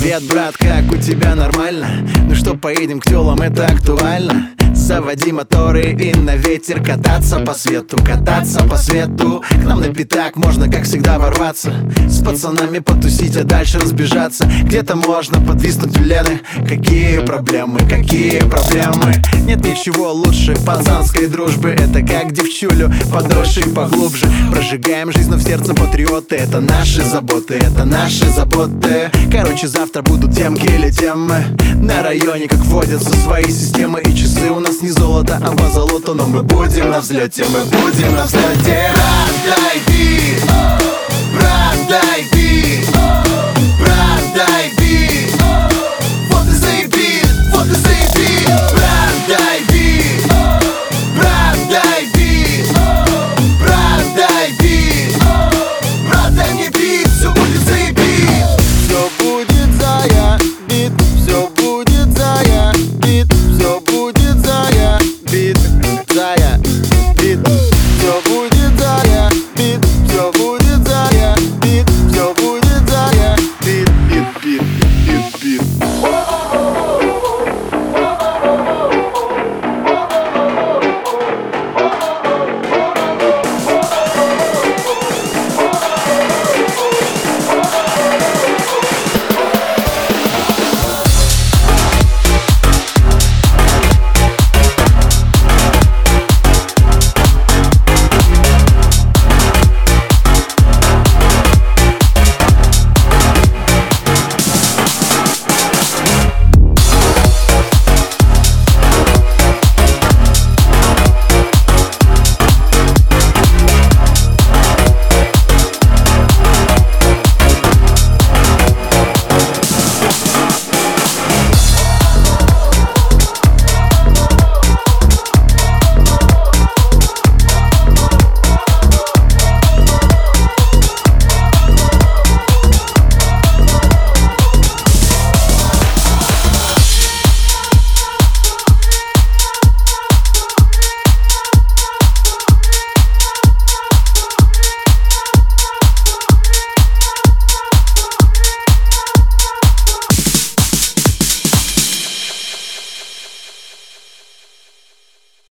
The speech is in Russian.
Привет, брат, как у тебя, нормально? Ну что, поедем к тёлам, это актуально? Заводи моторы и на ветер кататься по свету, кататься по свету. К нам на пятак можно, как всегда, ворваться, с пацанами потусить, а дальше разбежаться. Где-то можно подвиснуть у Лены. Какие проблемы, какие проблемы? Нет ничего лучше пацанской дружбы. Это как девчулю под уши поглубже. Прожигаем жизнь, но в сердце патриоты. Это наши заботы, это наши заботы. Короче, завтра будут темки или темы. На районе, как водятся свои системы. И часы у нас не золото, а позолото. Но мы будем на взлете, мы будем на взлете. Отойди,